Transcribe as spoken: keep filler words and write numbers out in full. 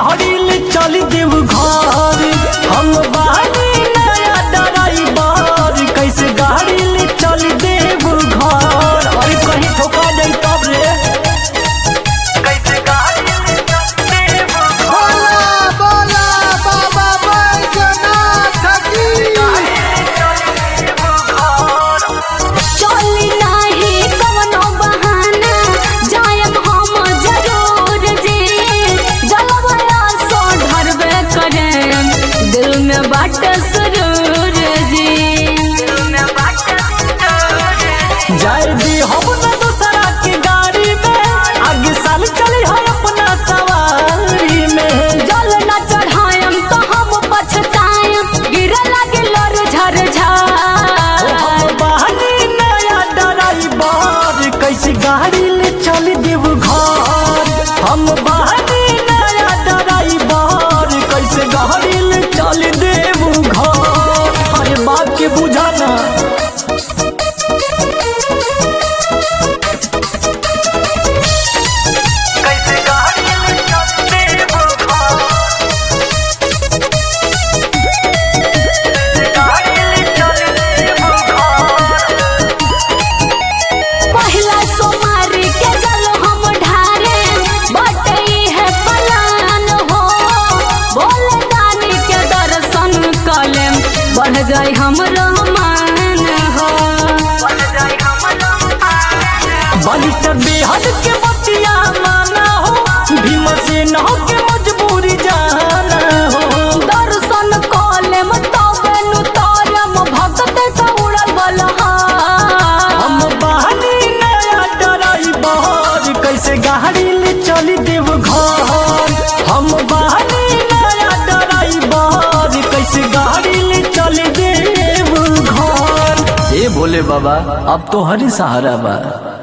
गाड़ी ले चल देव घर। हम बानी नया ड्राइवर, कैसे गाड़ी ले चल देव घर। अरे कहीं ठोका जाई तब रे, कैसे गाड़ी ले चल देव घर। बोला बोला बाबा बैजनाथ की। चली नाही कवनो बहाना, जायब हम जरूर जी। जलवया सो ढरबे करे, दिल में बाटे सुरूर जी। दिल में बाटे सुरूर जी। जाए दी हम ना दूसरा की गाड़ी में, आगे साल चली है अपना सवारी में। जल न चढ़ायम तो हम पछतायम, गिरे लगे लर झरझर। हम बानी नया ड्राइवर, कैसे गाड़ी ले चल देव घर। हम बानी नया ड्राइवर, कैसे गाड़ी ले चल देव घर। अरे बात के बुझाना, कैसे गाड़ी ले चल देव घर। गाड़ी ले चल देव घर। पहिला सोमारी के जल हम ढारे, बटई है पलान हो। बोले दानी के दर्शन कलेम, बढ़ जाई हमरो मान हो। बढ़ जाई हमरो मान। बालिस्टर बेहद के बतिया माना हो, भीमसेन हो के मजबूरी जाना हो। दर्शन कलेम तबे नु तारम, भक्त से उड़ल बलहार। हम बहानी नया ड्राइवर, कैसे गाड़ी ले चल देव घर। हम बहानी नया ड्राइवर, कैसे गाड़ी ले चल देव घर। ए भोले बाबा, अब तो हरी सहारा बा।